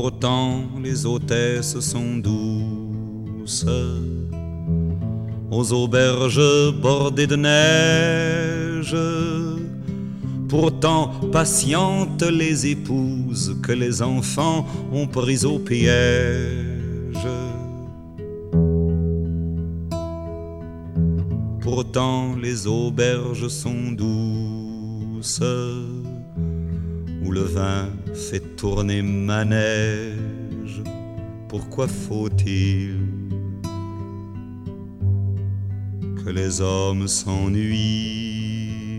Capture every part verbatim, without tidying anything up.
Pourtant les hôtesses sont douces, aux auberges bordées de neige. Pourtant patientes les épouses que les enfants ont prises au piège. Pourtant les auberges sont douces, où le vin fait tourner manège. Pourquoi faut-il que les hommes s'ennuient?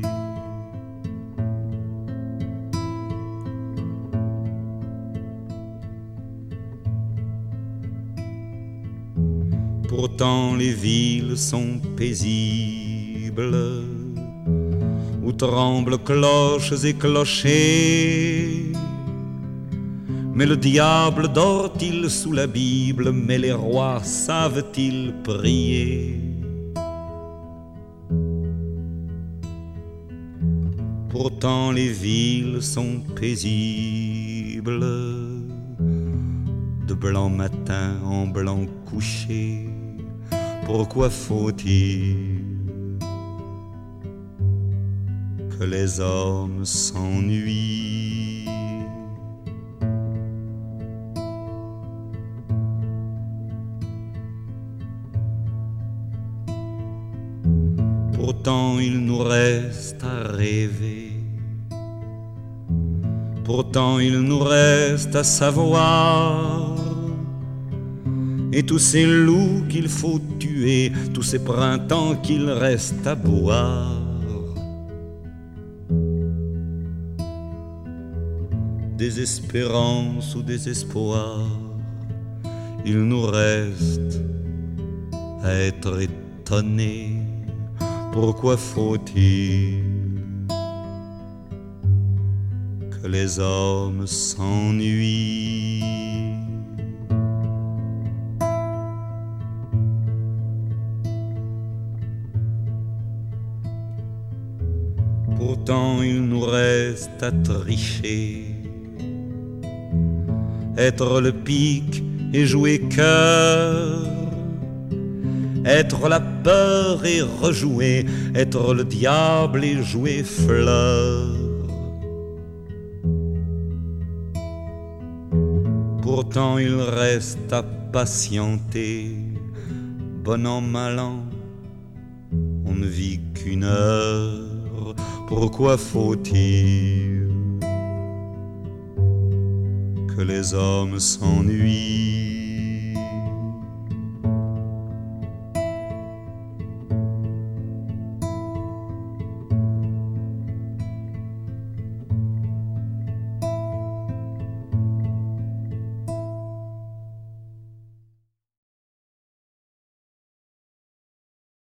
Pourtant les villes sont paisibles, où tremblent cloches et clochers. Mais le diable dort-il sous la Bible? Mais les rois savent-ils prier? Pourtant les villes sont paisibles, de blanc matin en blanc couché. Pourquoi faut-il que les hommes s'ennuient? Pourtant il nous reste à rêver, pourtant il nous reste à savoir. Et tous ces loups qu'il faut tuer, tous ces printemps qu'il reste à boire. Désespérance ou désespoir, il nous reste à être étonnés. Pourquoi faut-il que les hommes s'ennuient? Pourtant il nous reste à tricher, être le pic et jouer cœur, être la peur et rejouer, être le diable et jouer fleur. Pourtant il reste à patienter, bon an mal an, on ne vit qu'une heure. Pourquoi faut-il que les hommes s'ennuient?